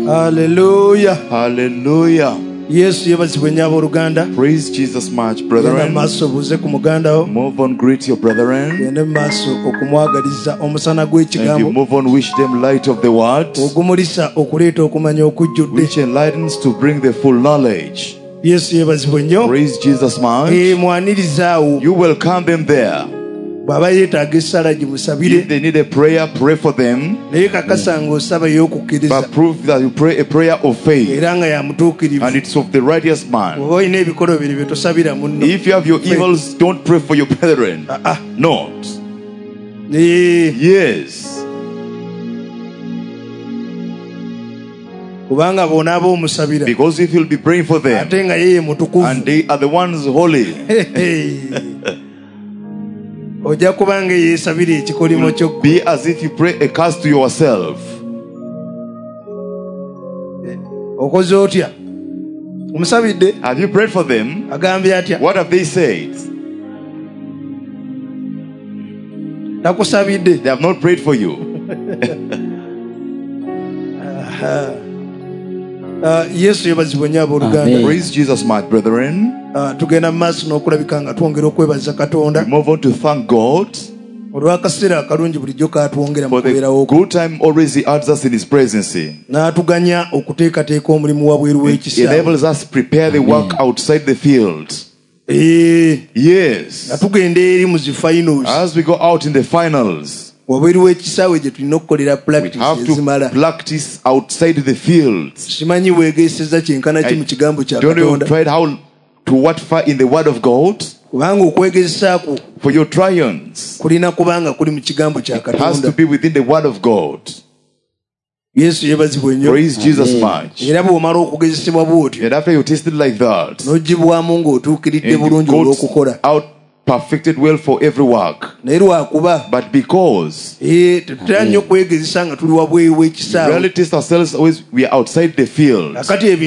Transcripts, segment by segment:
Hallelujah. Hallelujah. Yes, yebazibwe nyabo Luganda. Praise Jesus much, brethren. Maso buze ku muganda wo. Move on, greet your brethren. Yende maso okumwagaliza omusana gw'ekigambo. And you move on, wish them light of the word. Ogumulisa okuleeta okumanya okujjudde. Which enlightens to bring the full knowledge. Yes, yebazibwe nnyo. Praise Jesus much. Mwanirizawo. You welcome them there. Baba yeetaaga essala gimusabire. If they need a prayer, pray for them. Naye kakasa ng'osaba y'okukkiriza. But prove that you pray a prayer of faith. Era nga ya mutuukirivu. And it's of the righteous man. Oba olina ebikolo biri bye tosabira munno. If you have your evils, don't pray for your brethren. Not. Yes. Kubanga bona ab'omusabira. Because if you'll be praying for them. Ate nga yeye mutukuvu. And they are the ones holy. Ojja kubanga yeesabira ekikolimo kyo. Be as if you pray a curse to yourself. Okoze otya? Omusabidde? Have you prayed for them? Agambye atya? What have they said? Takusabidde. They have not prayed for you. Yesu yebazibwe nnyo abooluganda. Praise Jesus, my brethren. Tugenda mu maaso n'okulabika nga twongera okwebaza Katonda. We move on to thank God. Olw'akaseera akalungi bulijjo kaatwongera mu kubeerawo. For the good time always He adds us in His presence. N'atuganya okuteekateeka omulimu wabweru w'ekisaawe. Enables us to prepare the work outside the field. Yes. Natugenda eri mu zi finals. As we go out in the finals. Wabweru w'ekisaawe gye tulina okukolera practice ezimala. We have to practice outside the fields. Simanyi weegeseza kyenkana ki mu kigambo kya Katonda. Don't you try how to what far in the word of God? Kubanga okwegezesa kwo. For your triumphs. Kulina kubanga kuli mu kigambo kya Katonda. It has to be within the word of God. Yesu yebazibwe nnyo. Praise Jesus much. Era bw'omala okugezesebwa bw'otyo. And after you tasted like that. N'ogibwamu ng'otuukiridde bulungi olw'okukola. Perfected well for every work. But because we really test ourselves always, we are outside the field.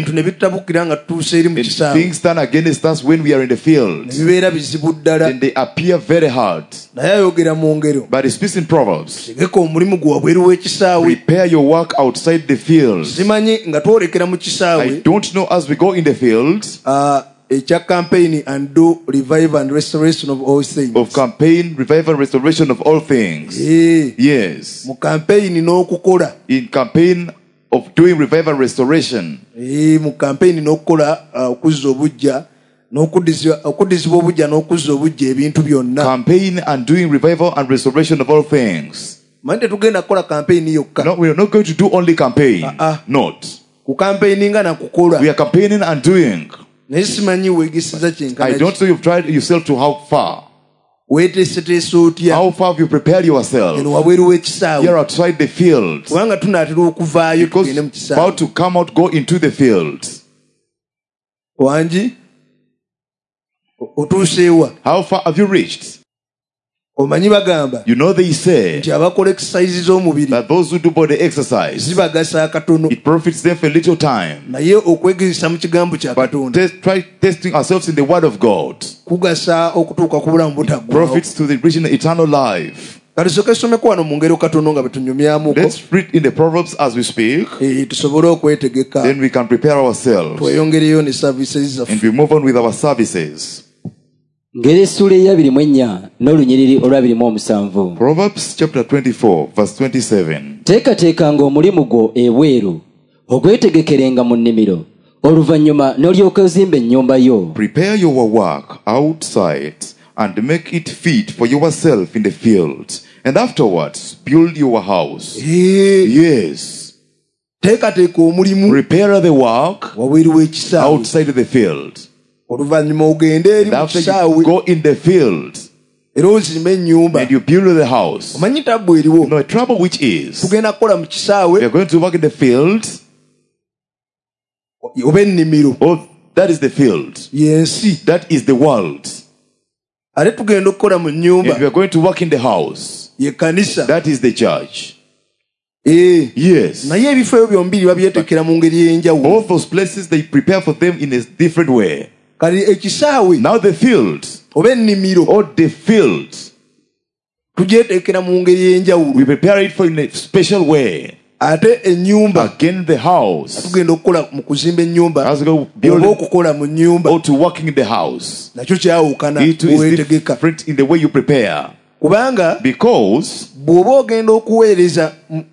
Things turn against us when we are in the field. And they appear very hard. But it speaks in Proverbs. Prepare your work outside the field. I don't know as we go in the field. A campaign and do revival and restoration of all things. Of campaign, revival, restoration of all things. Yes. In campaign of doing revival, restoration. Campaign and doing revival and restoration of all things. No, we are not going to do only campaign. Not. We are campaigning and doing. I don't know you've tried yourself to how far. How far have you prepared yourself? You're outside the field. Because you're about to come out, go into the field. How far have you reached? You know they say that those who do body exercise, it profits them for a little time. But try testing ourselves in the word of God. It profits to the reaching eternal life. Let's read in the Proverbs as we speak. Then we can prepare ourselves. And we move on with our services. Proverbs chapter 24 verse 27. Teekateekanga omulimu gwo ebweru ogwetegekerenga mu nnimiro oluvannyuma n'olyoka ozimba ennyumba yo. Prepare your work outside and make it fit for yourself in the field, and afterwards build your house. Yes. Prepare the work outside the field. After you go in the field and you build the house. No, a trouble which is we are going to work in the field. Oh, that is the field. That is the world. And we are going to work in the house. That is the church. Yes. Both those places they prepare for them in a different way. Now the field, or the field, we prepare it for in a special way. ate ennyumba again the house, tugenda okukola mu kuzimba ennyumba as we go oba building okukola mu nnyumba or to working in the house, nakyo kyawukana it is weetegeka different in the way you prepare. kubanga Because bw'oba ogenda okuweereza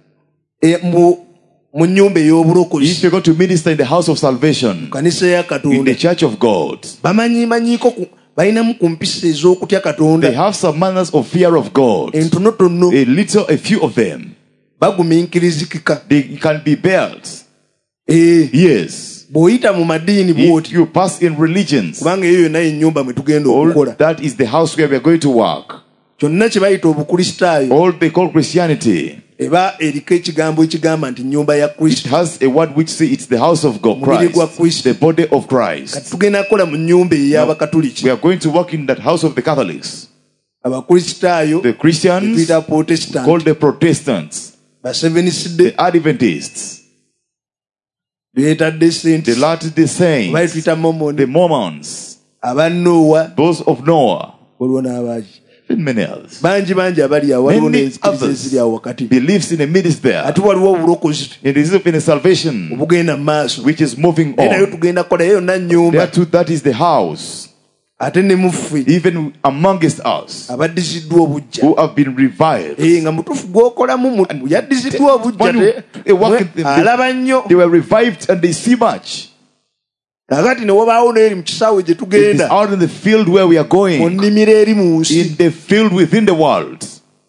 mu nnyumba if ey'obulokozi you're going to minister in the house of salvation, kanisa ya in Katonda the church of God, bamanyiiko balinamu ku mpisa ez'okutya they Katonda have some manners of fear of God, entonotono a few of them. bagumiikirizikika They can be built. Yes. bw'oyita mu madiini If bw'oti you pass in religions, kubanga eyo yonna ennyumba mwe tugenda all okukola that is the house where we are going to work. kyonna kye bayita obukristaayo All they call Christianity, eba eriko ekigambo ekigamba nti nnyumba ya it Kristo has a word which says it's the house of God, Mubiri gwa Christ, Kristo. the body of kati Christ. tugenda kukola mu nnyumba ey'abakatuliki We are going to work in that house of the Catholics. abakristaayo The Christians tuyita protestant called the Protestants, ba Seventh Day the Adventists, beetadde Saints the Latter-day bali Saints, tuyita Mormon the Mormons, aba Noah those of Noah, waliwo n'abaaki and many others. bangi abali awo waliwo Many n'enzikiriza others eziri awo wakati believes in a ministry there. ate waliwo obulokozi It is in a salvation obugenda mu maaso which is moving naye nayo on. tugenda kukola eyo yonna nnyumba There too, that is the house. ate ne muffe Even amongst us abaddiziddwa obujja who have been revived, nga mutuufu gw'okolamu yaddiziddwa obujja When you work in them, alaba nnyo they were revived and they see much. kakati ne wabaawo n'eri mu kisaawe gye It is tugenda out in the field where we are mu going, nnimiro eri mu nsi in the field within the world.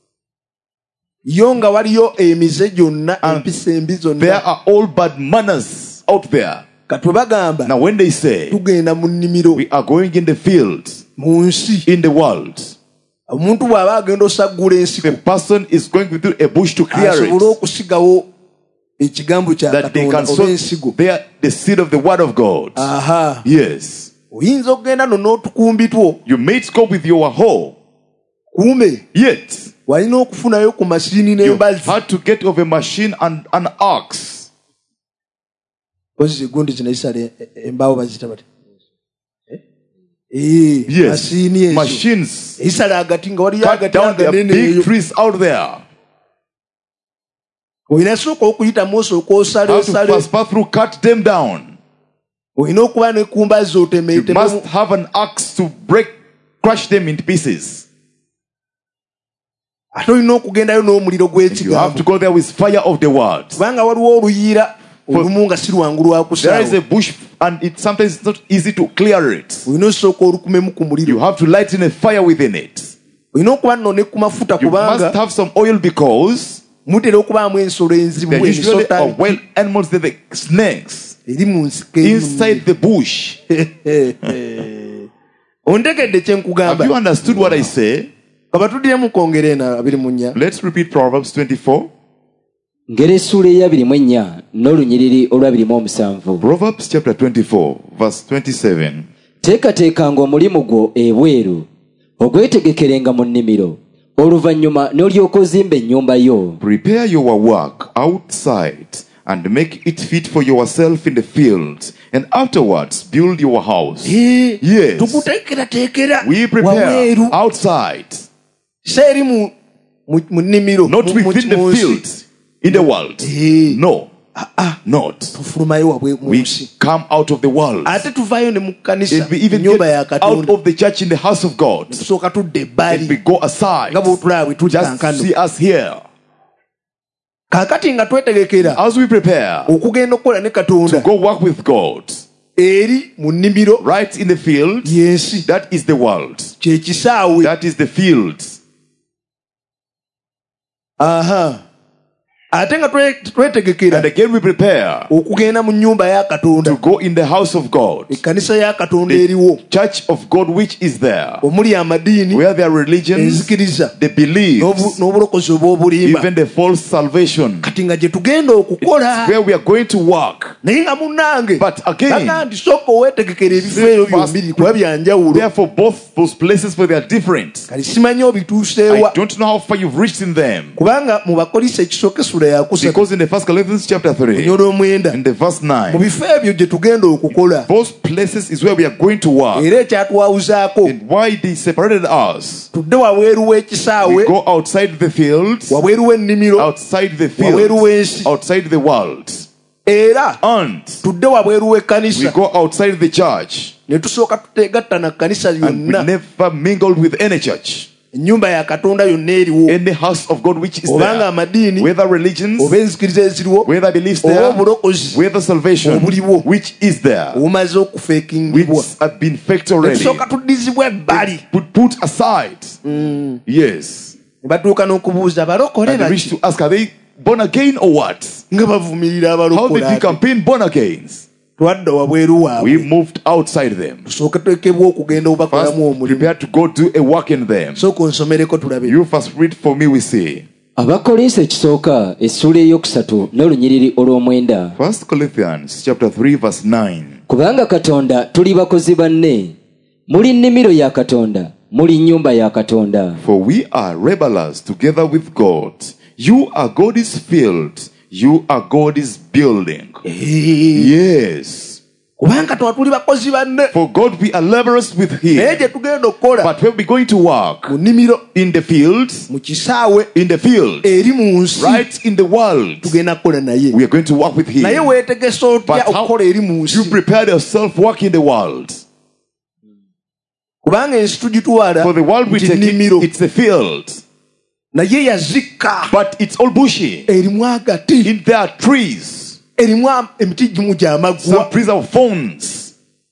yo nga waliyo emize gyonna And empisa embi There zonna are all bad manners out there. katwe bagamba Now, when they say tugenda mu nnimiro we are going in the field, mu nsi in the world, omuntu bw'aba agenda osaggula ensiko the person is going through a bush to clear asobole it, okusigawo ekigambo kya that they Katonda can oba sow ensigo there the seed of the word of God. aha Yes. oyinza okugenda no n'otukumbi two You may go with your hoe, kuume yet walina okufunayo ku masiini you n'embazi had to get of a machine and an ox. kozi egundi kino isala embaawo bazita bati Yes. masiini ezo Machines isala agati nga waliyo cut agati down their aganene big eyo trees out there. olina sooka okuyitamu osooka osale How to osale first pass through, cut them down. olina okuba ne ku mbazi You otemeetemu must have an axe to crush them into pieces. ate olina okugendayo n'omuliro You have to gw'ekigambo go there with fire of the word. kubanga waliwo oluyiira olumu nga si lwangu There is lwakusaawo a bush and it sometimes it's not easy to clear it. olina osooka olukumemu ku You muliro have to lighten a fire within it. olina okuba nno ne ku mafuta You must kubanga have some oil because mutera okubaamu ensolo enzibu there usually are emisota wild animals, they're the snakes eri mu nsiko eri mu inside the bush. ontegedde kye Have you nkugamba understood what I say? kaba tuddire kwongera eno 24 Let's repeat Proverbs 24. ngero essuula eya 24 n'olunyiriri olwa 27. Proverbs chapter 24, verse 27. teekateekanga omulimu gwo ebweru ogwetegekerenga mu nnimiro oluvannyuma n'olyoka ozimba ennyumba yo. Prepare your work outside and make it fit for yourself in the field, and afterwards build your house. Yes. tukuteekerateekera We prepare wabweru outside, seeri mu nnimiro not within the field, in the world. No, not. tufulumayo wabwe mu We nsi come out of the world. ate tuvaayo ne mu kkanisa And we even ennyumba ya get out Katonda of the church in the house of God. tusooka tudda And we ebbali go aside. nga bw'otulaba bwe tuli Just kankano see us here. kaakati nga twetegekera As we prepare okugenda okukola ne to Katonda go work with God, eri mu nnimiro right in the field, y'ensi that is the world. kye kisaawe That is the field. aha ate nga twetegekera And again we prepare okugenda mu nnyumba ya to Katonda go in the house of God, ekkanisa ya Katonda eriwo church of God which is there, omuli amadiini where there are religions, enzikiriza the beliefs, n'obulokozi obw'obulimba even the false salvation, kati nga gye tugenda okukola where we are going to work. naye nga munnange But again, baga nti sooka oweetegekera ebifo ebyo byombiri kuba byanjawulo therefore both those places where they are different. kali simanyi obituuseewa I don't know how far you've reached in them. kubanga mu bakolisa ekisookeso essula yakusatu Because in the 1 Corinthians chapter 3, onyola omwenda in the verse mu 9, bifo ebyo gye tugenda okukola those places is where we are going to work. era ekyatwawuzaako And why they separated us? tudde wabweru w'ekisaawe We go outside the fields, wabweru w'ennimiro outside the wabweru fields, w'ensi outside the world. era And tudde wabweru we w'ekkanisa go outside the church. ne tusooka tutegatta na kkanisa And we yonna never mingled with any church. ennyumba ya katonda yonna eriwo Any house of God which is obanga there. amadiini Whether religions, oba enzikiriza eziriwo whether beliefs oba there, obulokozi whether salvation obuliwo which is there, obumaze which okufeekingibwa have been faked already, tusooka tuddizibwa ebbali put aside. Yes. ne batuuka n'okubuuza abalokole And they reach baki to ask, are they born again or what? nga bavumirira How abalokole did we ate. campaign born agains? twadda wabweru We waabwe moved outside them. tusooke twekebwa okugenda First, obakolamu omulimu prepare to go do a work in them. sooka onsomereko tulabe You first read for me, we see. abakolinso ekisooka essula eyokusatu n'olunyiriri olw'omwenda 1 Corinthians chapter 3 verse 9. kubanga katonda tuli bakozi banne muli nnimiro ya katonda muli nnyumba ya katonda For we are rebellers together with God. You are God's field. You are God's building. Yes. kubanga tuba tuli bakozi banne For God we are laborers with naye Him. gye tugenda okukola But when we're going to work mu nnimiro in the fields, mu kisaawe in the field, eri mu nsi right in the world, tugenda kukola naye we are going to work with Him. naye weetegesa otya But how okukola eri mu you nsi prepare yourself work in the world. kubanga ensi tugitwala For the world we nti take nnimiro it's a field. naye yazikka But it's all bushy. erimu agati In there are trees. erimu emiti gimu Some gy'amaggwa trees are thorns.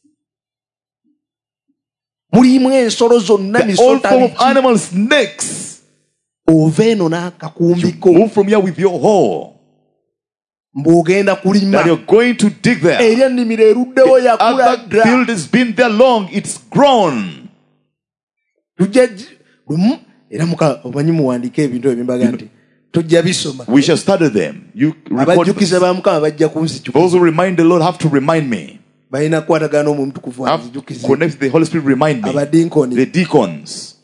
mulimu ensolo zonna The all form of misota animals, snakes. ova eno n'akakumbiko Move from here with your hoe. mbw'ogenda kulima That you're going to dig there. eri ennimiro eruddewo yakula Other dda field has been there long. It's grown. tujja lumu era omanyi muwandiike ebintu ebimbaga nti tujja bisoma We shall study them. You record abajjukiza them. ba mukama bajja kunzijjukiza Those who remind the Lord have to remind me. balina kukwatagana omutukuvu Have to anzijukize connect the Holy Spirit. Remind me. abadinkoni The deacons.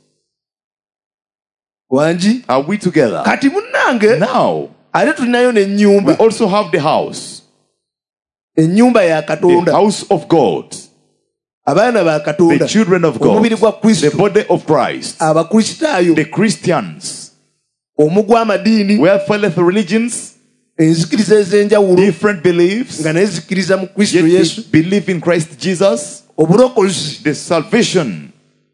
wangi Are we together? kati munnange Now ate tulinayo we n'ennyumba also have the house. ennyumba ya The katonda house of God. abaana ba The katonda children of God. omubiri gwa The kristo body of Christ. abakristaayo The Christians. omugwa amadiini Where felleth religions, enzikiriza ez'enjawulo different beliefs, nga naye zikiriza mu kristo yet yesu they believe in Christ Jesus, obulokozi the salvation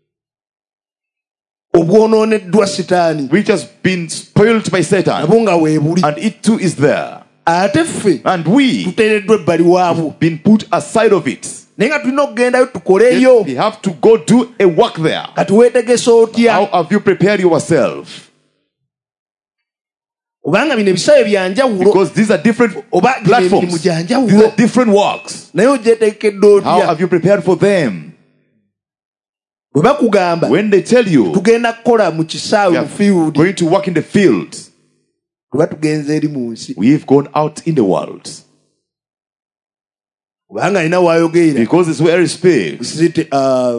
obwonooneddwa sitaani which has been spoiled by Satan, nabwo nga weebuli and it too is there. ate ffe And we tuteereddwa ebbali waabwo been put aside of it. naye nga tulina okugendayo tukoleyo Yet we have to go do a work there. kati weetegesa otya How have you prepared yourself? kubanga bino ebisaawe byanjawulo Because these are different oba gino emirimu platforms. These gyanjawulo are different works. naye ogyeteekedde How otya have you prepared for them? bwe bakugamba When they tell you tugenda kukola mu kisaawe we mu are field going to work in the field, tuba tugenze eri mu nsi we've gone out in the world. kubanga alina waayogerera Because it's where he speaks. ziti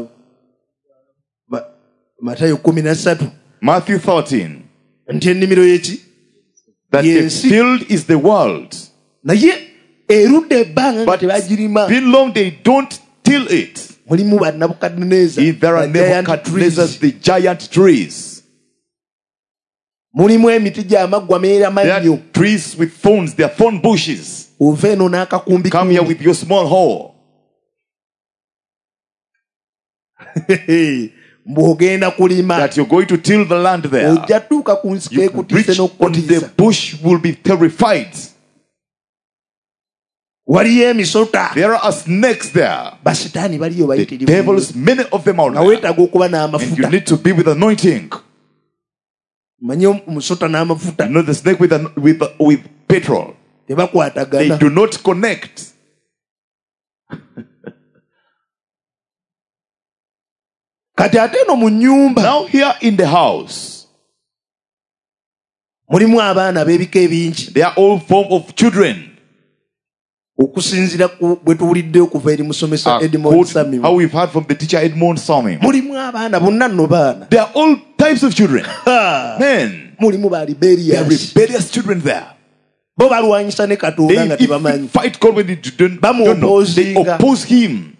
matayo 13 Matthew 13. nti ennimiro y'eki That the Yes. field is the world. naye erudde ebbanga nga But tebagirima been long they don't till it. mulimu bannabukadineza There are Nebuchadnezzar's, the giant trees. mulimu emiti gy'amaggwa meera There are mannyo trees with thorns. They are thorn bushes. ova eno n'akakumbi Come here with your small hoe. mbw'ogenda kulima That you're going to till the land there. ojja tuuka ku nsiko You ekutiise reach on the n'okukutiisa bush will be terrified. waliyo emisota There are snakes there. basitaani baliyo The bayitirivu devils, many of them are nga there. weetaaga okuba And you n'amafuta need to be with anointing. manye omusota n'amafuta You know the snake with petrol. They tebakwatagana do not connect. kati ate eno mu nnyumba Now here in the house, mulimu abaana b'ebika ebingi they are all form of children. okusinziira ku bwe tuwulidde okuva eri musomesa Edmond How Samimu we've heard from the teacher Edmond Samim. mulimu abaana bonna nno baana They are all types of children. Men, mulimu ba they are liberians rebellious children there. bo balwanyisa ne Katonda nga tebamanyi. Fight God when they don't know. They oppose him.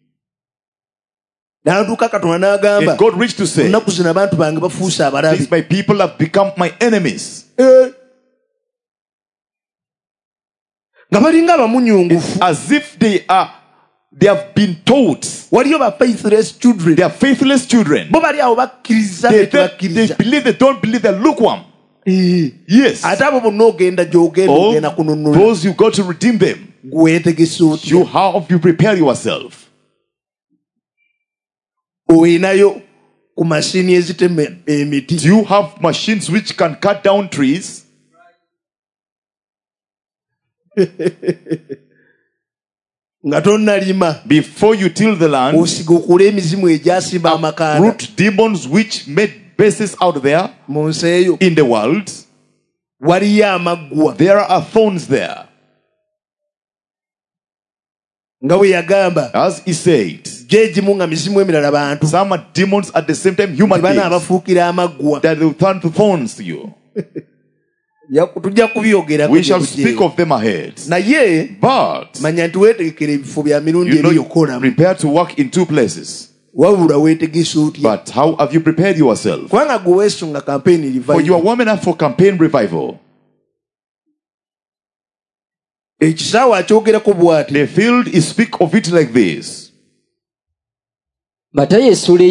And God reached to say, these my people have become my enemies. As if they have been taught. They are faithless children. They believe, they don't believe, they're lukewarm. Yes. Those you got to redeem them. How have you prepared yourself? Do you have machines which can cut down trees? Before you till the land, uproot demons which made bases out there in the world. There are thorns there. As he said, some are demons at the same time, human beings, that will turn to thorns to you. We shall speak of them ahead. But you prepare to work in two places. But how have you prepared yourself? For you are warming up for campaign revival. The field is speak of it like this. Matthew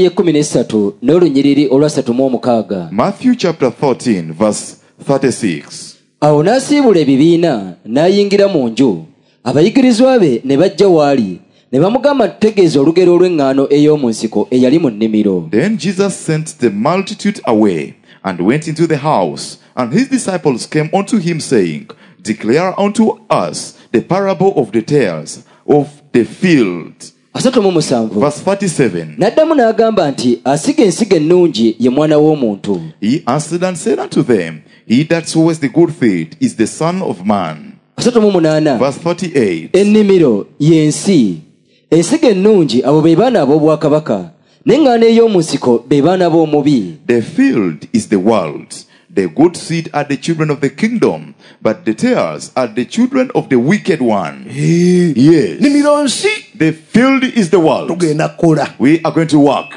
chapter 13 verse 36. Awo n'asiibula ebibiina n'ayingira mu nju, abayigirizwa be ne bajja waali ne bamugamba tutegeeze olugero olw'eŋŋaano ey'omu nsiko eyali mu nnimiro. Then Jesus sent the multitude away and went into the house, and his disciples came unto him, saying, Declare unto us the parable of the tares of the field. Verse 37. N'addamu n'agamba nti asiga ensigo ennungi ye mwana w'omuntu. He answered and said unto them, He that soweth the good seed is the Son of Man. Verse 38. Ennimiro y'ensi, ensigo ennungi abo be baana ab'obwakabaka, n'eŋŋaano ey'omu nsiko be baana b'omubi. The field is the world. The good seed are the children of the kingdom, but the tares are the children of the wicked one. Yes. The field is the world. We are going to work.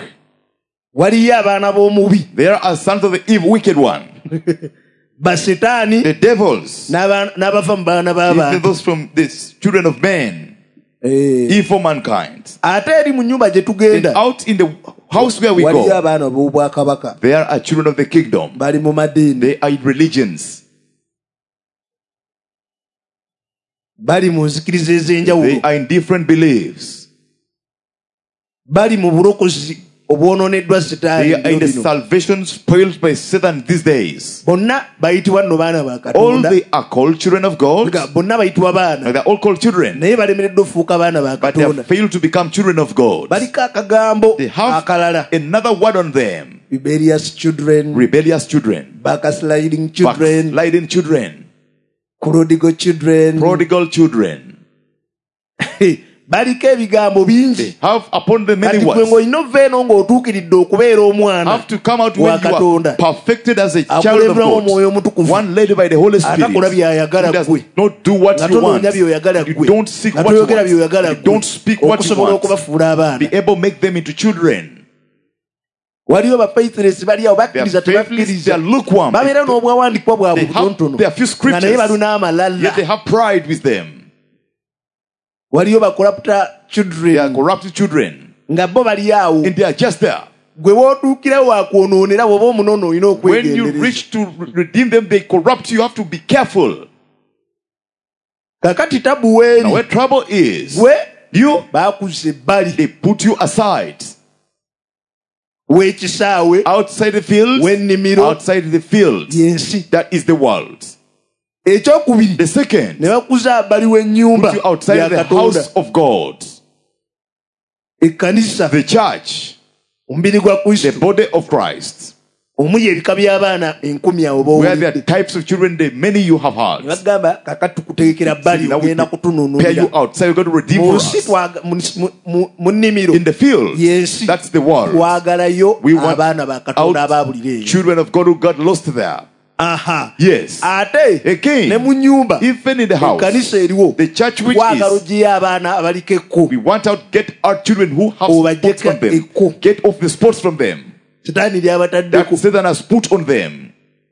There are sons of the evil wicked one. The devils. Those from the children of men. Evil mankind. And out in the house where we go, there are children of the kingdom. They are in religions. They are in different beliefs. They are in the salvation spoiled by Satan these days. All they are called children of God. They are all called children. But they have failed to become children of God. They have another word on them. Rebellious children. Rebellious children. Backsliding children. Backsliding children. Prodigal children. Prodigal children. They have upon them many words. Have to come out when you are perfected as a child of God. One led by the Holy Spirit. Who does not do what you want. You don't seek what you want. You don't speak what you want. Be able to make them into children. They are faithless, they are lukewarm. They have few scriptures, yet they have pride with them. They are corrupted children. And they are just there. When you reach to redeem them, they corrupt you. You have to be careful. Now where trouble is, they put you aside. Outside the field, outside the field, that is the world. The second, put you outside the house of God, the church, the body of Christ, where there are types of children, the many you have had. Now we prepare you outside, we're going to redeem for us. In the field, that's the world. We want out children of God who got lost there. aha Yes. ate Again, ne mu nyumba even in the house, kanisa eriwo the church which twagala is, ogiye abaana abaliko ekko we want out, get our children who have Obajeka spots from them. ekko. Get off the spots from them sitaani that lyabataddeko Satan has put on them.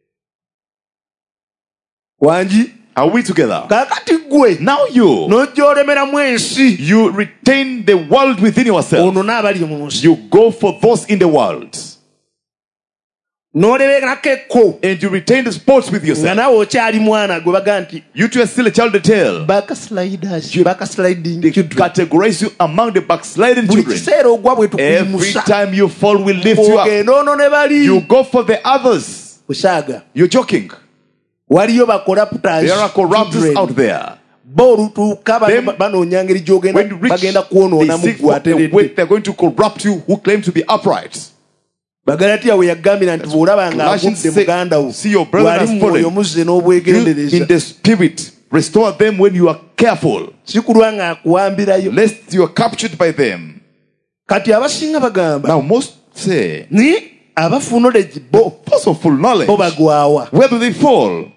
wangi Are we together? kakati gwe Now you n'ojja olemeramu ensi you retain the world within yourself. ono n'abali mu nsi You go for those in the world, n'oleberako ekko and you retain the spots with nga yourself. naawe okyali mwana gwe baga nti You too are still a child of the tale. bakasliding You categorize you among the backsliding buli children. kiseera ogwa bwe Every tukuyimusa time you fall, we lift you up. ogenda ono ne bali You go for the others. busaaga You're joking. waliyo bacorrupters There are corruptors out there. bo olutuuka Them- banoonya ngeri gy'ogenda When you reach, bagenda they kwonoonamu seek for a way gwateredde they're going to corrupt you who claim to be upright. bagalatiya we yagambira nti bw'olaba nga Galatians agudde say, muganda wo see your brother wali has mu fallen. mwoyo muzze You in n'obwegendereza the spirit, restore them when you are careful, si kulwa nga akuwambirayo lest you are captured by them. kati abasinga bagamba Now, most say, ni abafu knowledge bo those of full knowledge, bo bagwawa where do they fall?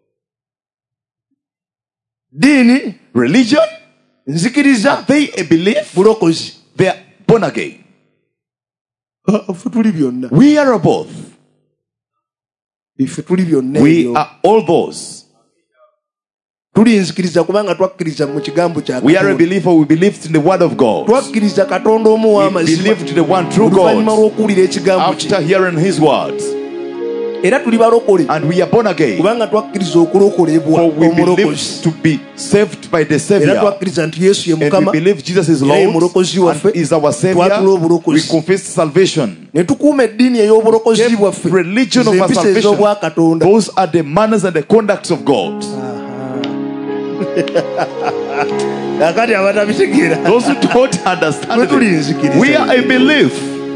diini Religion? nzikiriza Are they a belief? bulokozi They are born again. ffe tuli byonna We are both. ffe tuli byonna We ebyo are all those. tuli nzikiriza kubanga twakkiriza mu kigambo kya We are a Katonda. believer. We believed in the word of God. twakkiriza katonda omu We w'amazima believed in the one true oluvannyuma God lw'okuwulira ekigambo kye after hearing his words. era tuli balokole And we are born again. kubanga twakkiriza okulokolebwa For we believe omulokozi to be saved by the era Savior. twakkiriza nti yesu ye And we mukama believe Jesus is era ye Lord mulokozi waffe and is our Savior. twatula obulokozi We confess salvation. ne tukuuma eddiini ey'obulokozi The bwaffe religion of our z'empisa salvation. ez'obwakatonda Those are the manners and the conducts of God. kakati abatabitegeera Those who don't understand Bwe tuli it, nzikiriza. we are a belief.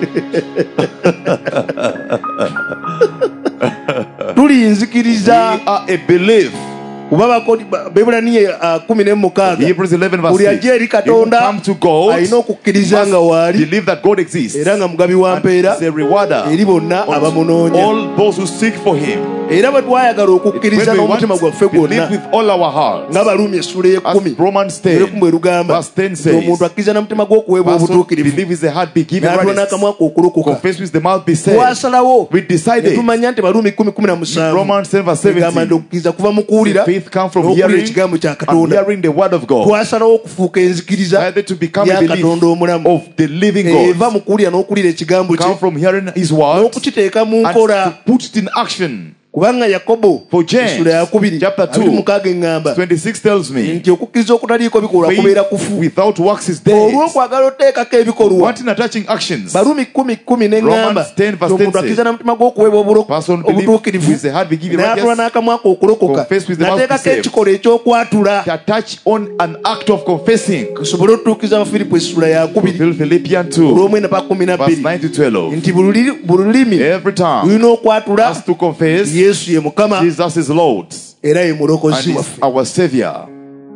tuli nzikiriza We are a belief. kuba bebulaniye 16 Hebrews 11 verse buli 6. ajja eri You katonda come to God, alina okukkiriza nga must waali believe that God exists. era nga mugabi wa And mpeera is a rewarder eri bonna of abamunoonya all those who seek for him. era bwe twayagala When okukkiriza we want n'omutima gwaffe to believe gwonna with all our hearts, nga baluumi essula as y'ekumi Romans ereku 10 bwe lugamba verse 10 nti says, omuntu akkiriza n'omutima gwe okuweebwa person obutuukirivu believe with the heart be given n'atula righteousness, n'akamwa ke okulokoka confess with the mouth be saved. twasalawo We decided ne tumanya nti baluumi 10:17 Romans 10 verse egamba nti 17, okukkiriza kuva mu kuwulira faith comes from n'okuwulira hearing ekigambo kya and katonda hearing the word of God. twasalawo okufuuka enzikiriza Decided to become a ya belief katonda omulamu of the living eva God. mu kuwulira n'okuwulira ekigambo kye Come from hearing his word n'okukiteeka mu and nkola to put it in action. kubanga yakobo For James, essula yakubiri chapter 2, 26 eŋŋamba 26 tells me, nti okukkiriza okutaliiko bikolwa kubeera faith kufu without works is dead. olw'okwagala oteekako ebikolwa Wanting attaching actions. baluumi 10:10 neŋŋamba Romans 10 verse 10 omuntu akkiriza n'omutima gw'okuweebwa Person believe obutuukirivu with the heart be given n'atula righteousness, n'akamwa ke okulokoka confess with the mouth be n'ateekako saved. ekikolwa ekyokwatula to attach on an act of confessing. tusobole otutuukiza abafiripo essula yakubiri Fulfill Philippians 2 olw'omwenda pa 12 verse 9 to 12. nti buli lulimi Every time lulina okwatula has to confess yesu ye mukama Jesus is Lord era ye and mulokozi is waffe our Savior,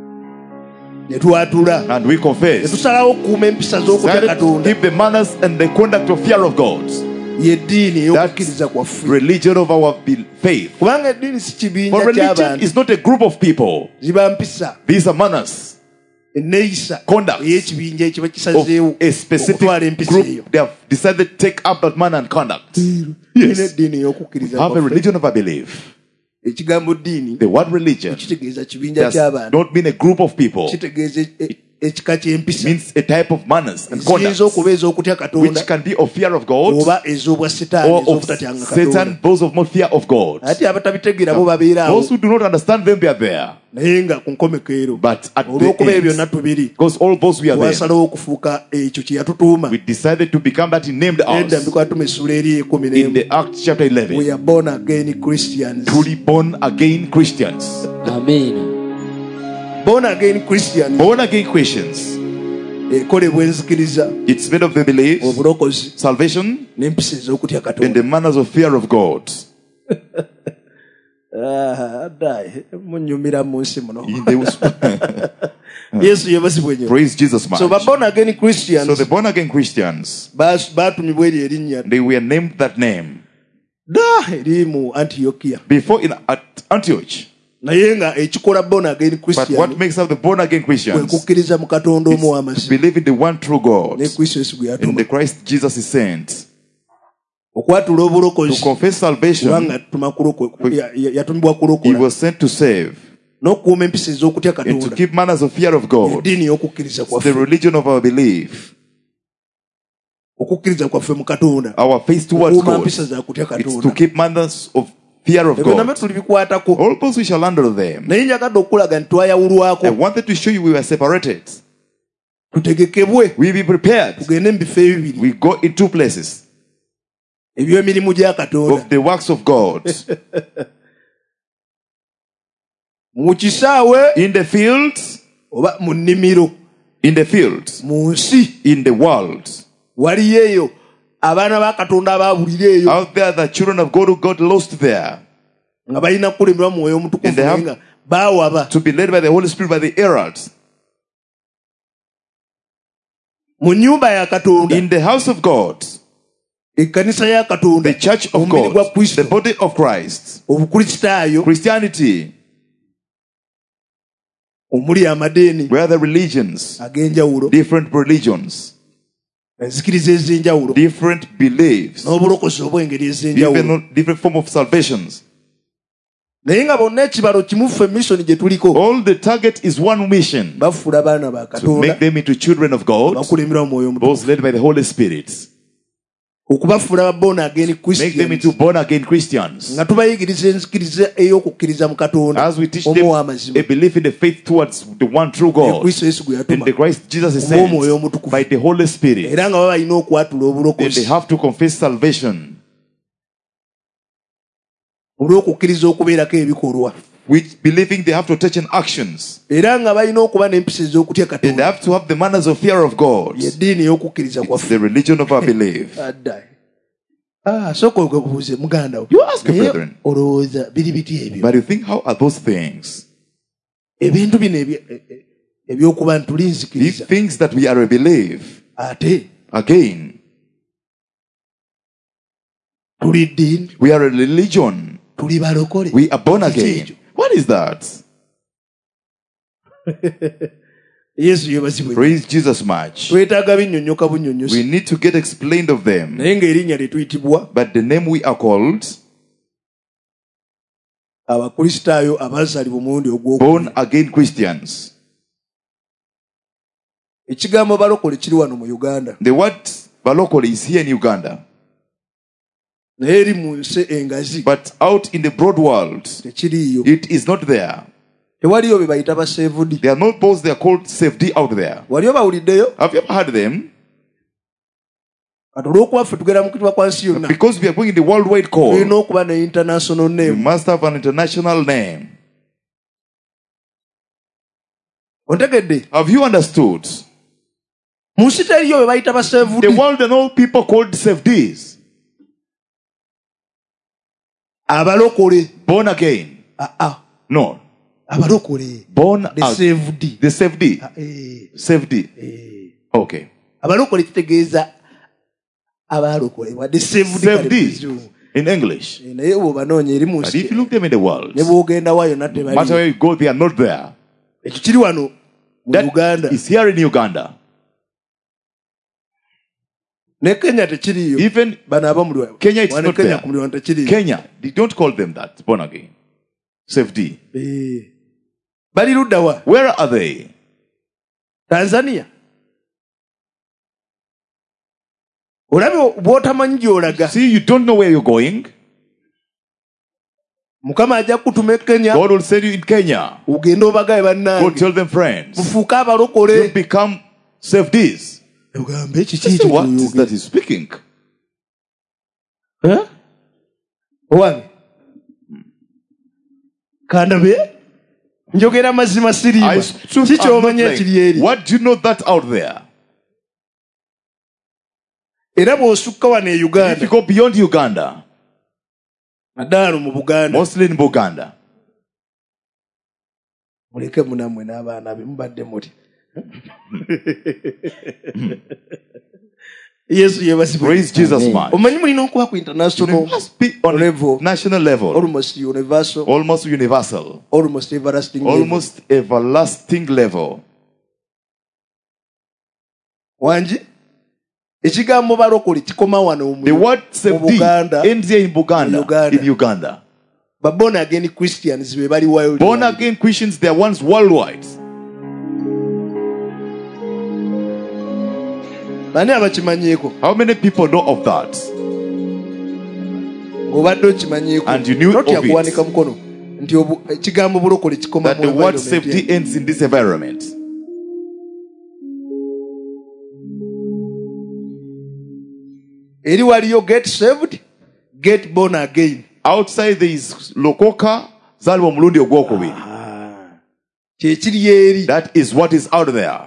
ne twatula and we ne confess. tusalawo okukuuma empisa z'okutya Decided to katonda keep the manners and the conduct of fear of God. y'eddiini That's ey'okukkiriza kwaffe religion of our faith. kubanga eddiini si For kibinja religion ky'abantu is not a group of people. ziba mpisa These are manners enneeyisa Conduct ey'ekibinja ekiba of kisazeewo a specific okutwala empisa eyo group. They have decided to take up that manner and conduct. tulina Yes. eddiini ey'okukkiriza Have a kwaffe religion of a belief. ekigambo ddiini The word religion kitegeeza kibinja does ky'abantu not mean a group of people. kitegeeza ekika ky'empisa Means a type of manners and ziyinza conduct okuba ez'okutya katonda which can be of fear of God oba ez'obwa setaani or of ez'obutatyanga katonda Satan, those of not fear of God. ate abatabitegeera bo babeera awo Those who do not understand them, they are there. naye nga ku nkomekeero But at the olw'okuba ebyo end, byonna tubiri because all those we are there, twasalawo okufuuka ekyo kye yatutuuma we decided to become that he named edda us mbikatuma essula eri ekumi in n'emu the Acts chapter we 11. are born again Christians Truly born again Christians. amiina born again Christians Born again Christians. ekolebwa enzikiriza It's made of the belief, obulokozi salvation, n'empisa ez'okutya and katonda the manners of fear of God. munyumira mu nsi muno They will yesu yebasibwe nnyo praise Jesus much. so ba born again So Christians the born again Christians, baatumibwa eryo erinnya they were named that name. eri mu Antiochia. Before at Antioch. naye nga ekikola born again Christian. But what makes up the born again Christians is to believe in the one true God ne and the Christ Jesus is sent. To confess salvation, he was sent to save and to keep manners of fear of God. It's the religion of our belief. Our faith towards God is to keep manners of fear of God. All those we shall handle them. I wanted to show you we were separated. We be prepared. We go in two places of the works of God. In the fields, in the fields, in the world. Out there, the children of God who got lost there. And they have to be led by the Holy Spirit by the heralds. In the house of God, the church of God, the body of Christ, Christianity, where the religions, different religions, different beliefs, different form of salvations. All the target is one mission: to make them into children of God, those led by the Holy Spirit. Make them into born again Christians. As we teach them a belief in the faith towards the one true God and the Christ Jesus is sent by the Holy Spirit. And they have to confess salvation, which believing they have to touch in actions. And they have to have the manners of fear of God. It's the religion of our belief. You ask your brethren, but you think, how are those things? These things that we are a believe. Again, we are a religion. We are born again. What is that? Praise Jesus much. We need to get explained of them. But the name we are called, born again Christians. The word balokole is here in Uganda. But out in the broad world, it is not there. They are not those, they are called safety out there. Have you ever heard them? Because we are going in the worldwide call, you must have an international name. Have you understood? The world and all people called safeties. Born again. No. Born again. The safety. Safety. Okay. Safety in English. But if you look them in the world, no matter where you go, they are not there. That is here in Uganda. Even Kenya, it's not there. Kenya, they don't call them that, born again. Safety. Where are they? Tanzania. See, you don't know where you're going. God will send you in Kenya. Go tell them, friends, you become safeties. What is that he's speaking? Huh? What? What do you know that out there? If you go beyond Uganda, mostly in Buganda, Yesu yebasibwe. Praise Jesus much. Omanyi mulina okuba ku international Must be on level. National level. Almost universal. Almost universal. Almost everlasting level. Almost everlasting level. Wanji ekigambo balokole kikoma wano mu the word safety ends here in Uganda. But born again Christians be bali worldwide. Born again Christians, they are ones worldwide. Bani abakimanyeko? How many people know of that? Obadde okimanyeko. And you knew of it. Yakuwanika mukono nti ekigambo bulokole kikoma that the word safety ends in this environment. Eri waliyo get saved, get born again. Outside there is lokoka, zalwa mulundi ogwokubiri. Kyekiri eri. That is what is out there.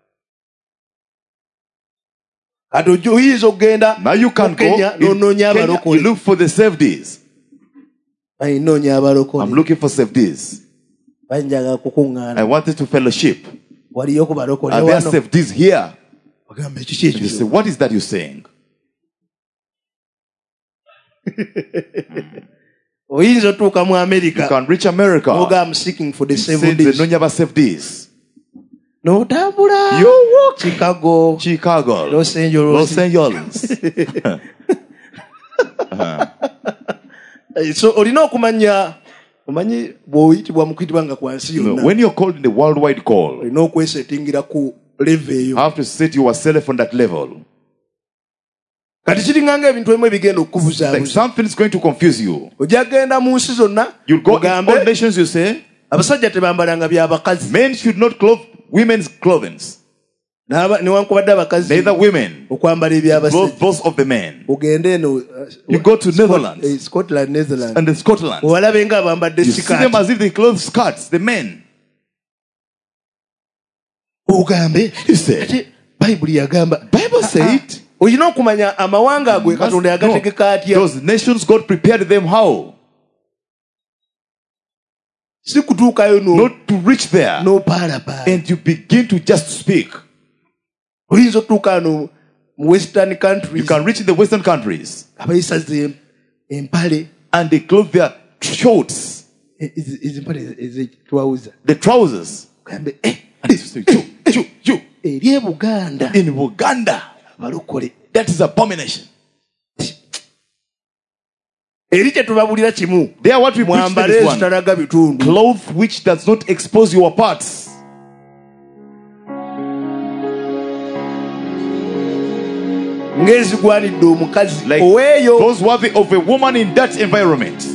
Now you can go in Kenya, you look for the safeties. I'm looking for safeties. I wanted to fellowship. Are there safeties here? You say, what is that you're saying? You can reach America. I'm seeking for the safeties. No tabula. You walk. Chicago. Los Angeles. So olina okumanya omanyi bw'oyitibwa mu kuyitibwa nga kwansi yonna. When you're called in the worldwide call, olina okwesetingira ku level eyo. You have to set yourself on that level. Kati kiringanga ebintu ebimu ebigenda okukubuzaabuza. Like something is going to confuse you. Ojja genda mu nsi zonna. You'll go in all nations, you say. Abasajja tebambalanga byabakazi. Men should not clothe women's clothing. Neither women. Both of the men. You go to Netherlands. Scotland, Netherlands. And in Scotland. You see them as if they clothe skirts, the men. You say. Bible said. Those nations God prepared them how? Not to reach there. And you begin to just speak. Western countries. You can reach in the Western countries. And they clothe their shorts. The trousers. In Uganda. That is abomination. They are what we preach to this one. Clothes which does not expose your parts. Like those worthy of a woman in that environment.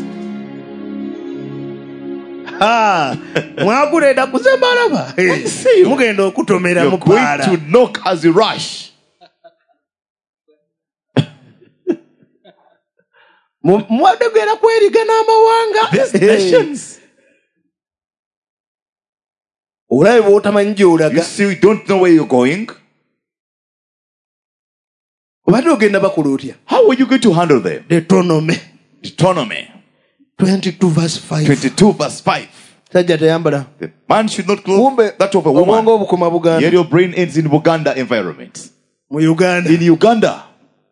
You're going to knock as you rush. These nations. You see, you don't know where you're going. How are you going to handle them? Deuteronomy 22 verse 5. 22 verse 5. The man should not clothe that of a woman. Yet your brain ends in Uganda environment. In Uganda.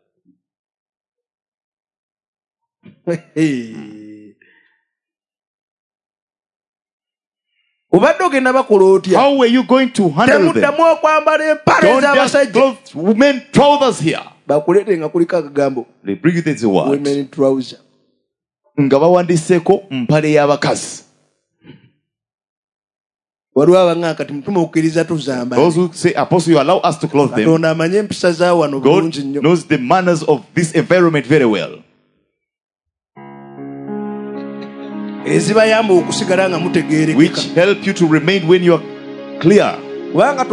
How are you going to handle them? Don't just clothe women trousers here. They bring you this word. Women trousers. Nga bawandiseko mpale y'abakazi. Those who say, Apostle, you allow us to clothe them. God knows the manners of this environment very well. Which help you to remain when you are clear. God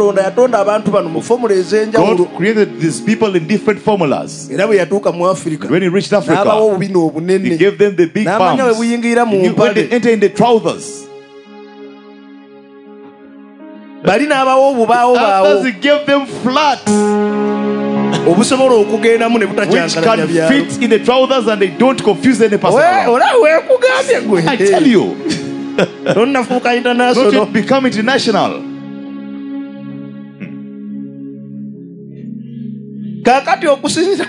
created these people in different formulas. When he reached Africa, he gave them the big palms. He knew when they enter in the trousers. Others, he gave them flat, which can fit in the trousers and they don't confuse any person. I tell you, not yet become international. kakati okusinza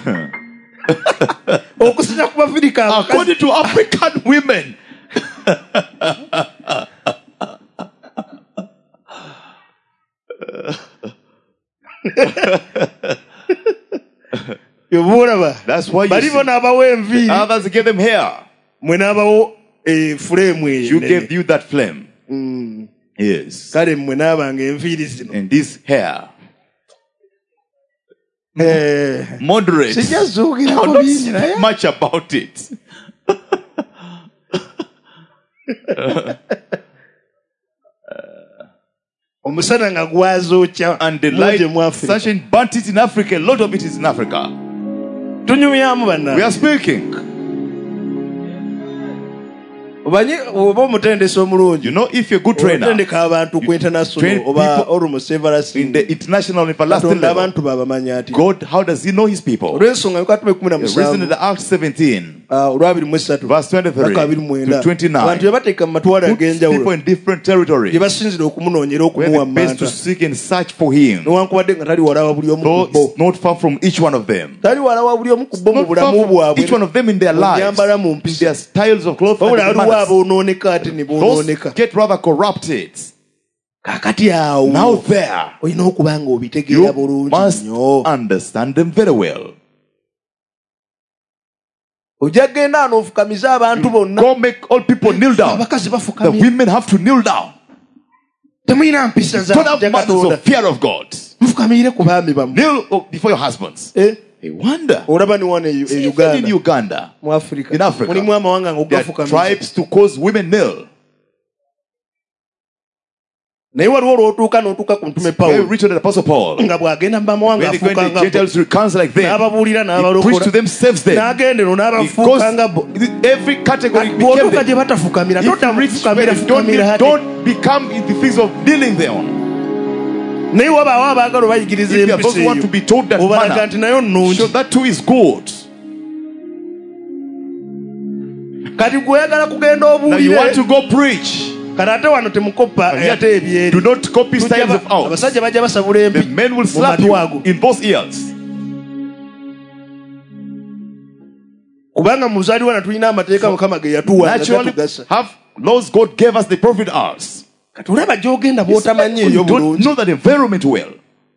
okusinza ku Africa according to African women. That's why you see others give them hair. You gave you that flame. Yes. And this hair. Moderate. Not much about it. And the light sunshine burnt it in Africa. A lot of it is in Africa. We are speaking. You know, if you're a good trainer, you train people in the international and everlasting level. God, how does he know his people? The reason in the Acts 17, verse 23 to 29, people in different territories were best to seek and search for him. Though it's not far from each one of them. Not far from each one of them in their lives, their styles of clothing. Those get rather corrupted. Now there, you must understand them very well. Go make all people kneel down. The women have to kneel down. Don't have matters of fear of God. Kneel before your husbands. I wonder. Even in Uganda, in Africa, there are tribes to cause women kneel. Very rich on the Apostle Paul. When they go in the Gentiles recount like them, he preached to them, saves them. Because every category became them. Don't become in the things of kneeling down. If you are those who want to be told that manner, sure, that too is good. Now you want to go preach. Do not copy styles of ours. The men will slap you in both ears. Naturally, have laws God gave us, the prophet ours. You don't know that environment well.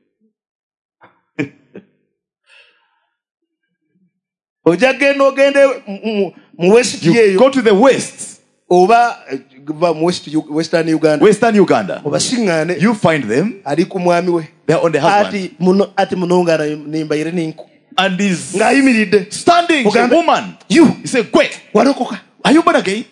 You go to the west. Western Uganda. You find them. They're on the husband. And he's standing. A woman. He said, "Quick, are you born again?"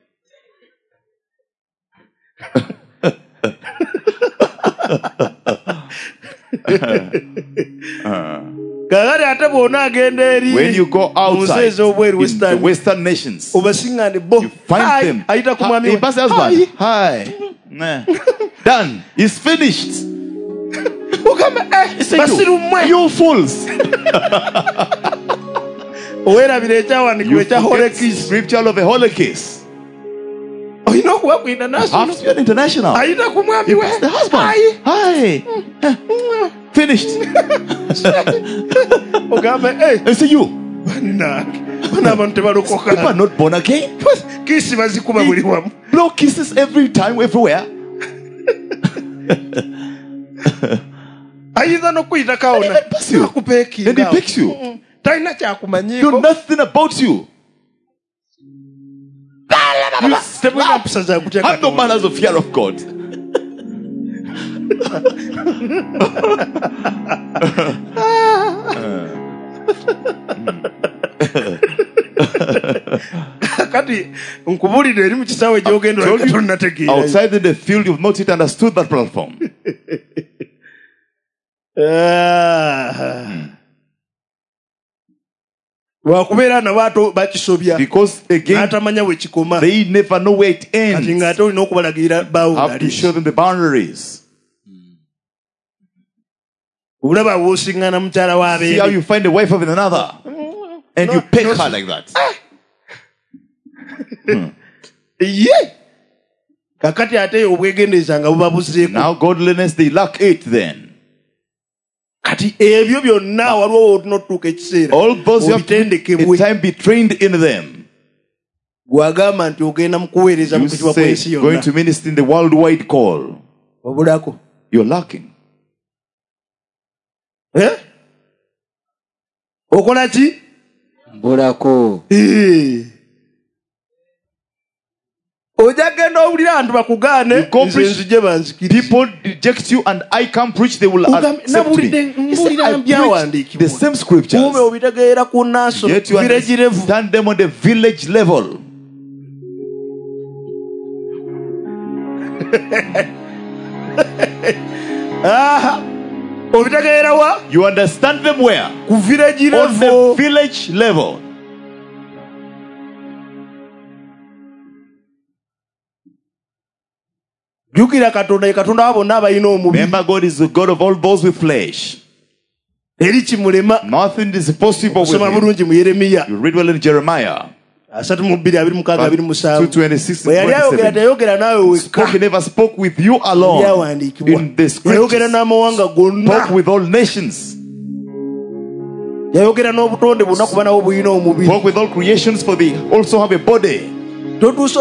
When you go outside in the Western nations, you find them. Hey, Pastor husband. Hi. Done. It's finished. You fools. You forget scripture of a holy kiss. Oh, you know what? We're international. You're international. It's the husband. Hi. Finished. I say you. People are not born again. Blow kisses every time, everywhere. And he picks you. Do nothing about you. You have no manners of fear of God. Outside in the field, you've not yet understood that platform. Because again, they never know where it ends. You have to show them the boundaries. See how you find the wife of another and you pick her like that. Now godliness, they lack it then. kati ebyo byonna waliwo otunotuuka ekiseera all those you have time be trained in them. Gwagamba nti ogenda mu kuweereza mu kitiibwa kw'ensi yonna. Going to minister in the worldwide call. Obulako. You're lacking. Okola ki? Mbulako. Ojagenda owulira abantu bakugaane nzije banzikiriza. People reject you and I can't preach, they will accept me. The same scriptures. Ube obitegeera ku naso yet you understand them on the village level. Obitegeera wa? You understand them where? Ku village level. On the village level. Remember, God is the God of all those with flesh. Nothing is possible with him. You read well in Jeremiah. 2:26. He never spoke with you alone. In the scriptures, spoke with all nations. Spoke with all creations, for they also have a body. Preach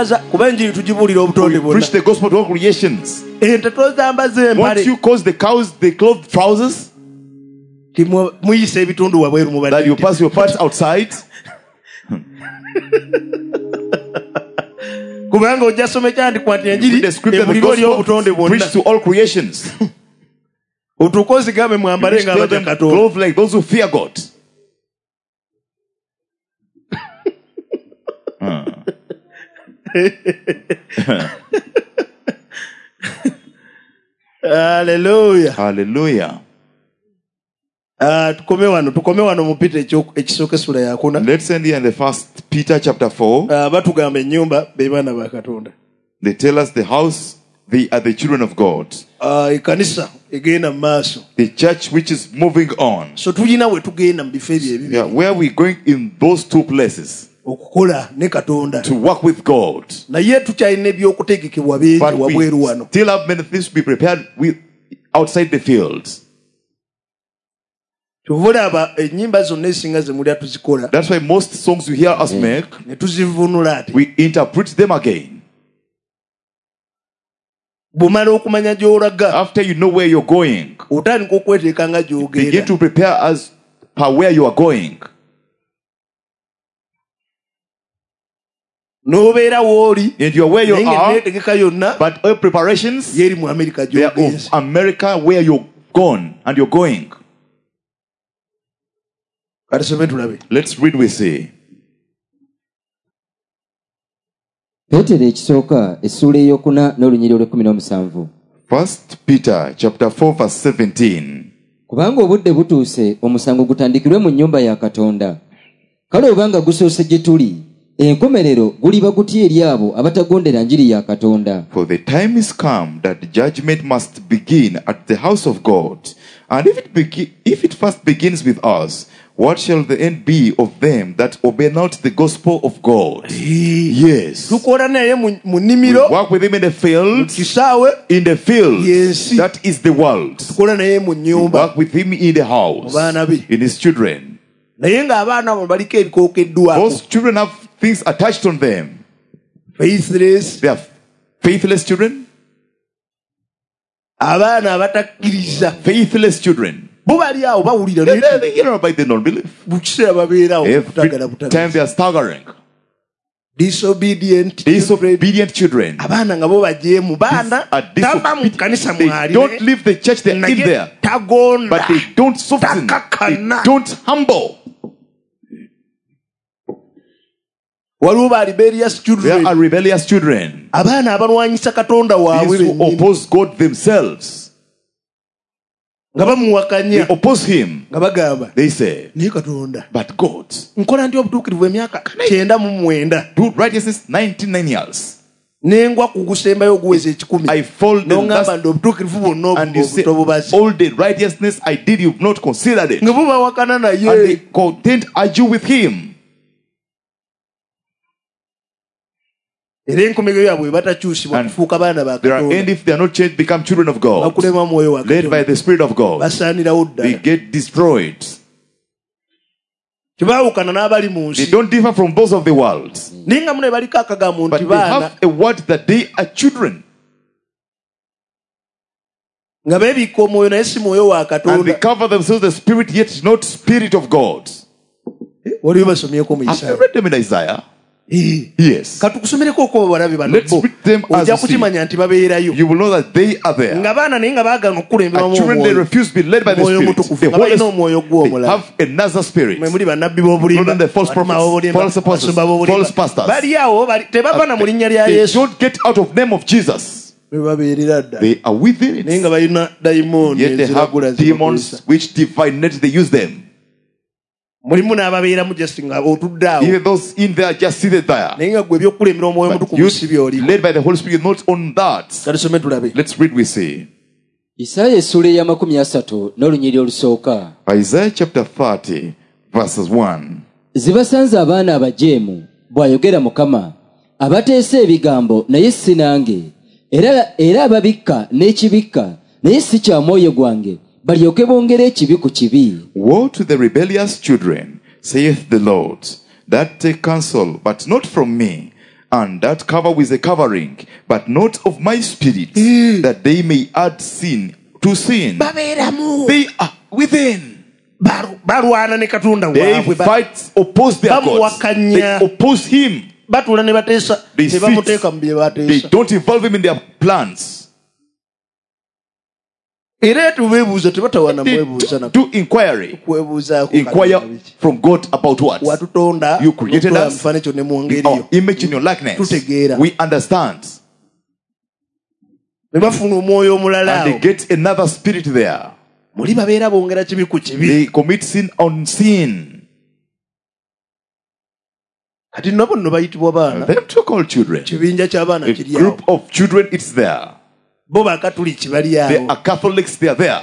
the gospel to all creations. Won't you cause the cows the clothed trousers? That you pass your parts outside? The scripture, the gospel, preach to all creations. Clothe like those who fear God. Hallelujah. Hallelujah. Let's end here in the 1 Peter chapter 4. They tell us the house, they are the children of God. The church which is moving on. Yeah, where are we going in those two places? To work with God. But we still have many things to be prepared with outside the fields. That's why most songs you hear us make, we interpret them again. After you know where you're going, begin to prepare as per where you are going. And you're where you are, but all preparations, they are of America, where you're gone and you're going. Let's read we see. Petero ekisooka essula eyokuna n'olunyiriro lw'17. 1 Peter chapter 4 verse 17. Kubanga obudde butuuse omusango gutandikirwe mu nnyumba ya Katonda. Kale obanga gusoose gye tuli, enkomerero guliba gutya eri abo abatagondera njiri ya Katonda. For the time is come that the judgment must begin at the house of God. And if it first begins with us, what shall the end be of them that obey not the gospel of God? Yes. We work with him in the fields. In the fields. That is the world. We work with him in the house. In his children. Those children have things attached on them. Faithless. They are faithless children. Faithless children. They hear about the non-belief. Every time they are staggering. Disobedient children. They don't leave the church, they're in there. But they don't soften. They don't humble. There are rebellious children. These who oppose God themselves. They oppose him. They say, but God, do righteousness 99 years. I fall the last, and you say, all the righteousness I did, you've not considered it. And they content argue with him. And there are and if they are not changed, become children of God, led by the Spirit of God, they get destroyed. They don't differ from those of the world, but they have a word that they are children. And they cover themselves the Spirit, yet not Spirit of God. Have you read them in Isaiah? Yes. Let's read them as you see. You will know that they are there. And children, they refuse to be led by the Spirit. The Holy Spirit, they have another spirit. Not than the false prophets, false apostles, false pastors. They don't get out of the name of Jesus. They are within it. Yet they have demons which divine they use them. Even those in there just seated there. But you led by the Holy Spirit, not on that. Let's read, we see. Isaiah chapter 30, verses 1. Zibasanze abaana abajeemu bw'ayogera Mukama abateesa ebigambo naye si nange era ababikka n'ekibikka naye si kya mwoyo gwange. Woe to the rebellious children, saith the Lord, that take counsel, but not from me, and that cover with a covering, but not of my spirit, that they may add sin to sin. They are within. They fight, oppose their gods. They oppose him. They sit. They don't involve him in their plans. Do inquiry. Inquire from God about what? You created us in our image, in your likeness. We understand. And they get another spirit there. They commit sin on sin. Them too called children. A group of children, it's there. They are Catholics, they are there.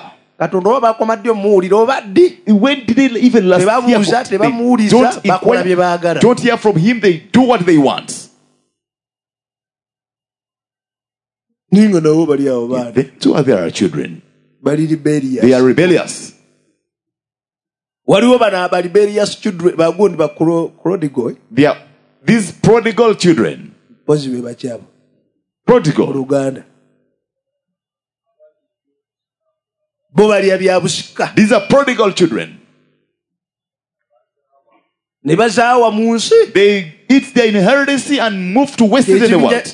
When did they even last hear? Don't hear from him, they do what they want. They too are there children. They are rebellious. They are these prodigal children. Prodigal. These are prodigal children. They eat their inheritance and move to waste it in the world.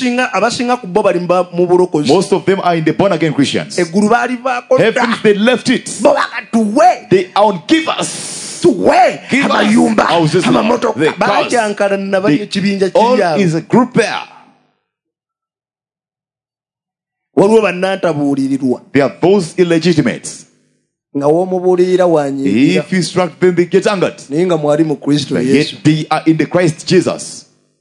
Most of them are in the born again Christians. Heavens, they left it. They are on givers. Give us houses, the cars. All is a group there. They are those illegitimates. If you instruct them, they get angered. But yet they are in the Christ Jesus.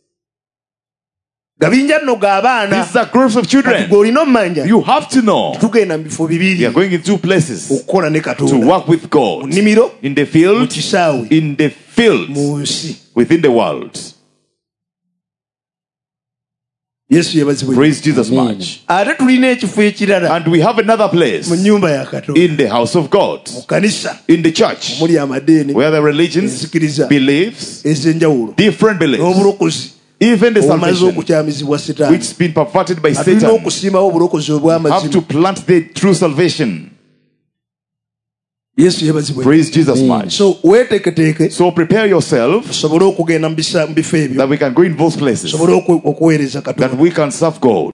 These are groups of children. You have to know. We are going in two places to work with God. In the field, within the world. Praise Jesus much. And we have another place in the house of God, in the church, where the religions, beliefs, different beliefs, even the salvation which has been perverted by Satan, have to plant the true salvation. Praise Jesus much. So prepare yourself that we can go in those places, that we can serve God.